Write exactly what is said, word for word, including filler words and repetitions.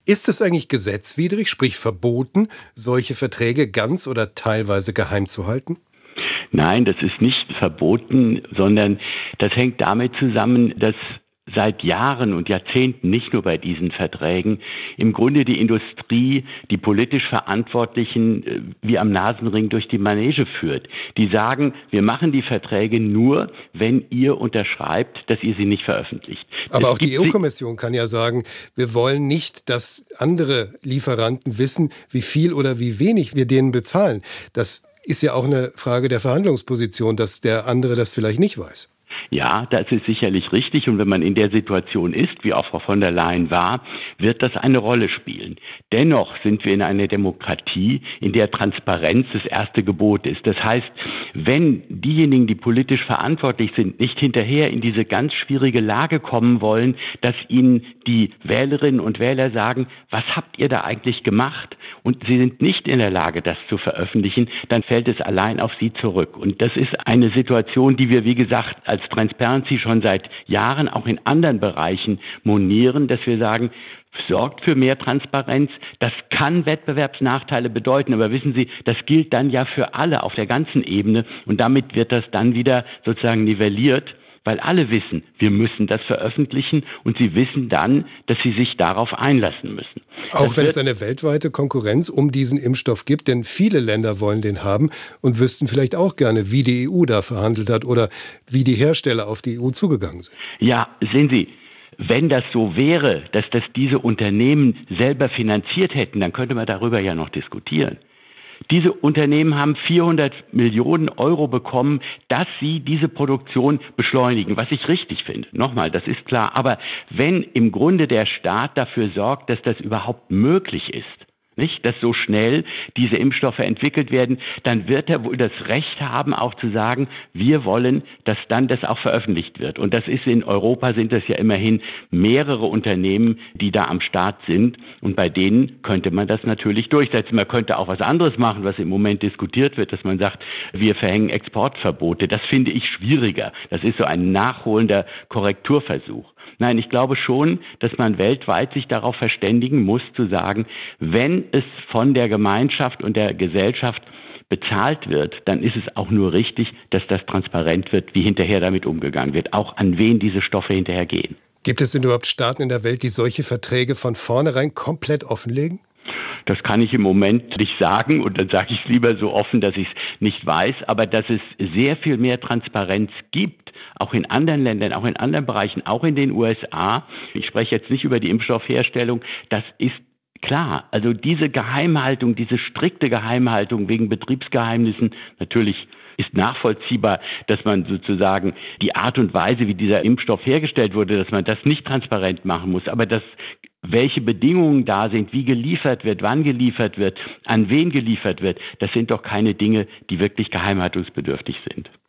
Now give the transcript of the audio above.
Ist es eigentlich gesetzwidrig, sprich verboten, solche Verträge ganz oder teilweise geheim zu halten? Nein, das ist nicht verboten, sondern das hängt damit zusammen, dass seit Jahren und Jahrzehnten, nicht nur bei diesen Verträgen, im Grunde die Industrie, die politisch Verantwortlichen äh, wie am Nasenring durch die Manege führt. Die sagen, wir machen die Verträge nur, wenn ihr unterschreibt, dass ihr sie nicht veröffentlicht. Aber Es auch die gibt E U-Kommission kann ja sagen, wir wollen nicht, dass andere Lieferanten wissen, wie viel oder wie wenig wir denen bezahlen. Das ist ja auch eine Frage der Verhandlungsposition, dass der andere das vielleicht nicht weiß. Ja, das ist sicherlich richtig. Und wenn man in der Situation ist, wie auch Frau von der Leyen war, wird das eine Rolle spielen. Dennoch sind wir in einer Demokratie, in der Transparenz das erste Gebot ist. Das heißt, wenn diejenigen, die politisch verantwortlich sind, nicht hinterher in diese ganz schwierige Lage kommen wollen, dass ihnen die Wählerinnen und Wähler sagen, was habt ihr da eigentlich gemacht? Und sie sind nicht in der Lage, das zu veröffentlichen, dann fällt es allein auf sie zurück. Und das ist eine Situation, die wir, wie gesagt, als Transparency schon seit Jahren auch in anderen Bereichen monieren, dass wir sagen, sorgt für mehr Transparenz. Das kann Wettbewerbsnachteile bedeuten, aber wissen Sie, das gilt dann ja für alle auf der ganzen Ebene und damit wird das dann wieder sozusagen nivelliert, weil alle wissen, wir müssen das veröffentlichen und sie wissen dann, dass sie sich darauf einlassen müssen. Auch das wenn es eine weltweite Konkurrenz um diesen Impfstoff gibt, denn viele Länder wollen den haben und wüssten vielleicht auch gerne, wie die E U da verhandelt hat oder wie die Hersteller auf die E U zugegangen sind. Ja, sehen Sie, wenn das so wäre, dass das diese Unternehmen selber finanziert hätten, dann könnte man darüber ja noch diskutieren. Diese Unternehmen haben vierhundert Millionen Euro bekommen, dass sie diese Produktion beschleunigen, was ich richtig finde. Nochmal, das ist klar. Aber wenn im Grunde der Staat dafür sorgt, dass das überhaupt möglich ist, nicht, dass so schnell diese Impfstoffe entwickelt werden, dann wird er wohl das Recht haben, auch zu sagen, wir wollen, dass dann das auch veröffentlicht wird. Und das ist in Europa, sind das ja immerhin mehrere Unternehmen, die da am Start sind. Und bei denen könnte man das natürlich durchsetzen. Man könnte auch was anderes machen, was im Moment diskutiert wird, dass man sagt, wir verhängen Exportverbote. Das finde ich schwieriger. Das ist so ein nachholender Korrekturversuch. Nein, ich glaube schon, dass man weltweit sich darauf verständigen muss, zu sagen, wenn es von der Gemeinschaft und der Gesellschaft bezahlt wird, dann ist es auch nur richtig, dass das transparent wird, wie hinterher damit umgegangen wird, auch an wen diese Stoffe hinterher gehen. Gibt es denn überhaupt Staaten in der Welt, die solche Verträge von vornherein komplett offenlegen? Das kann ich im Moment nicht sagen und dann sage ich es lieber so offen, dass ich es nicht weiß, aber dass es sehr viel mehr Transparenz gibt, auch in anderen Ländern, auch in anderen Bereichen, auch in den U S A. Ich spreche jetzt nicht über die Impfstoffherstellung, das ist klar. Also diese Geheimhaltung, diese strikte Geheimhaltung wegen Betriebsgeheimnissen, natürlich ist nachvollziehbar, dass man sozusagen die Art und Weise, wie dieser Impfstoff hergestellt wurde, dass man das nicht transparent machen muss, aber dass welche Bedingungen da sind, wie geliefert wird, wann geliefert wird, an wen geliefert wird, das sind doch keine Dinge, die wirklich geheimhaltungsbedürftig sind.